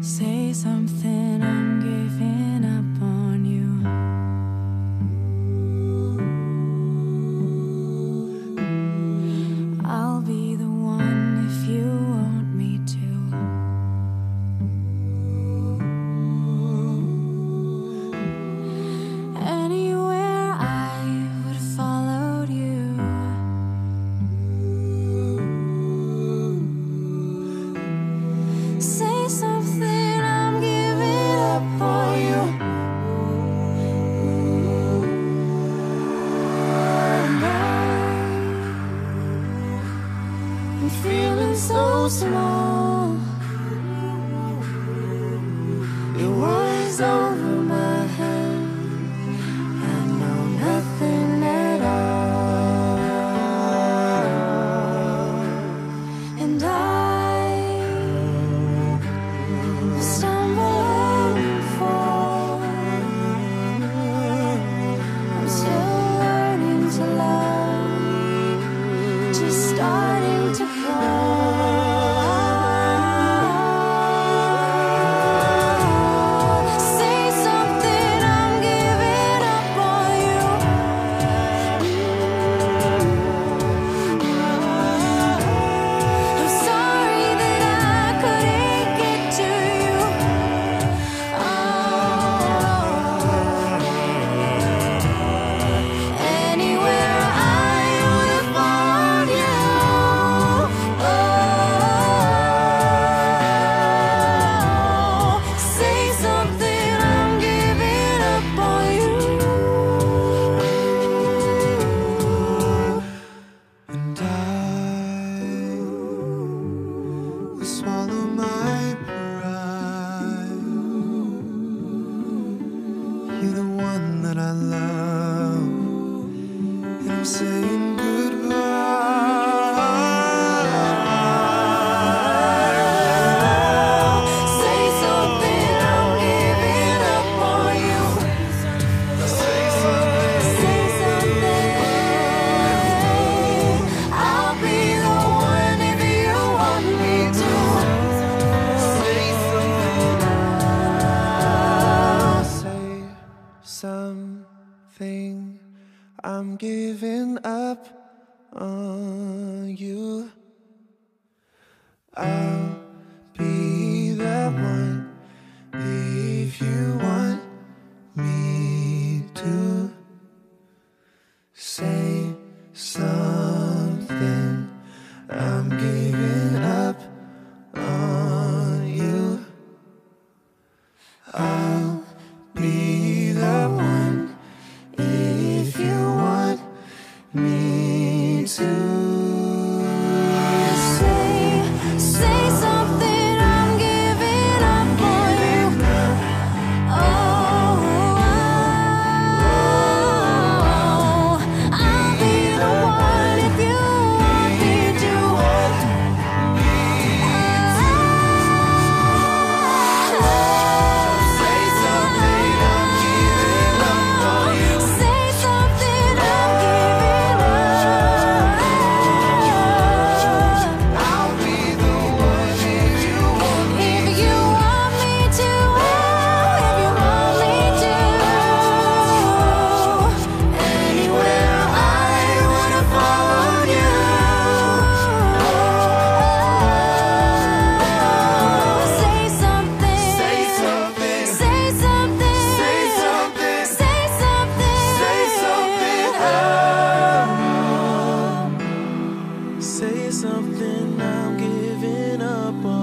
Say something, I'm giving up on you. I'll be the one if you want me to. Anywhere I would have followed you. Say something, I'm giving up on you. I'm feeling so small. It was over my head. I know nothing at all. And I stumble and fall. I'm still learning to love, just starting to fall. Say something, I'm giving up on you. I'm sorry that I couldn't get to you. Anywhere I would have found you. Say something, I'm giving up on you. And I will swallow my pride. You're the one that I love, and I'm saying goodbye. Say something, I'm giving up on you. Say something, I'll be the one if you want me to. Say something, I'm giving up on you. I'll be the one if you want me to. Say something, I'm giving up on you. I'll be the one if you want me to. Say something, I'm giving up on you. Oh, I'll be the one if you want me to. Say something, I'm giving up on you. Say something, I'm giving up. I'll be the one if you want me. If you want me to, if you want me to. Anywhere I would have followed you. Say something. Say something. Say something. Say something. Say something. Say something. Say something, I'm giving up on